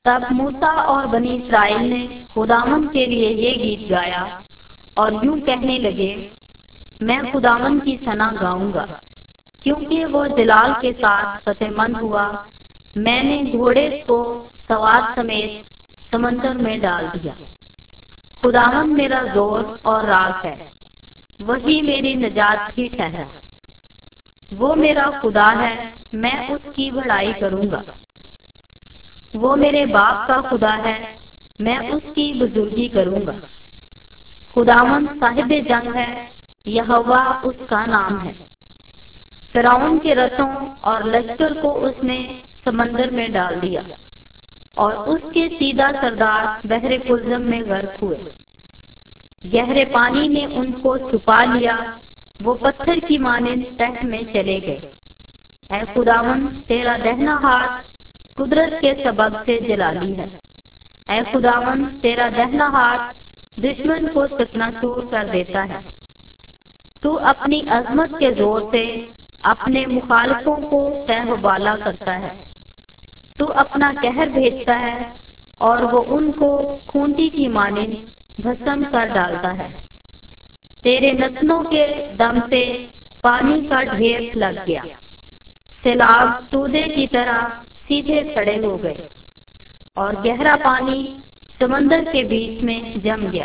تب موسیٰ اور بنی اسرائیل نے خداوند کے لیے یہ گیت گایا اور یوں کہنے لگے، میں خداوند کی ثنا گاؤں گا، کیونکہ وہ جلال کے ساتھ فتح مند ہوا۔ میں نے گھوڑے کو سوار سمیت سمندر میں ڈال دیا۔ خداوند میرا زور اور راز ہے، وہی میری نجات بھی ٹھہرا۔ وہ میرا خدا ہے، میں اس کی بڑائی کروں گا۔ وہ میرے باپ کا خدا ہے، میں اس کی بزرگی کروں گا۔ خداوند صاحب جنگ ہے، یہوہ اس کا نام ہے۔ فرعون کے رتھوں اور لشکر کو اس نے سمندر میں ڈال دیا، اور اس کے سیدھا سردار بحر کلزم میں غرق ہوئے۔ گہرے پانی نے ان کو چھپا لیا، وہ پتھر کی مانند تہ میں چلے گئے۔ اے خداوند، تیرا دہنا ہاتھ قدرت کے سبب سے جلالی ہے۔ اے خداوند، تیرا دہنا ہاتھ دشمن کو چکنا چور کر دیتا ہے۔ تو اپنی عظمت کے زور سے اپنے مخالفوں کو تہ و بالا کرتا ہے۔ تو اپنا قہر بھیجتا ہے اور وہ ان کو کھونٹی کی مانند بھسم کر ڈالتا ہے۔ تیرے نتنوں کے دم سے پانی کا ڈھیر لگ گیا، سیلاب تودے کی طرح سیدھے کھڑے ہو گئے، اور گہرا پانی سمندر کے بیچ میں جم گیا۔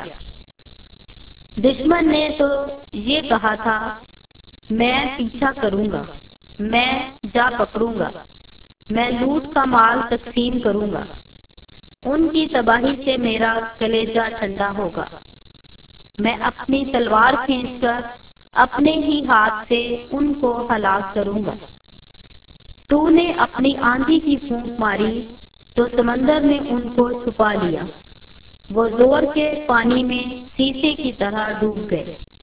دشمن نے تو یہ کہا تھا، میں پیچھا کروں گا، میں جا پکڑوں گا، میں لوٹ کا مال تقسیم کروں گا۔ ان کی تباہی سے میرا کلیجہ ٹھنڈا ہوگا۔ میں اپنی تلوار کھینچ کر اپنے ہی ہاتھ سے ان کو ہلاک کروں گا۔ تو نے اپنی آندھی کی پھونک ماری تو سمندر نے ان کو چھپا لیا، وہ زور کے پانی میں شیشے کی طرح ڈوب گئے۔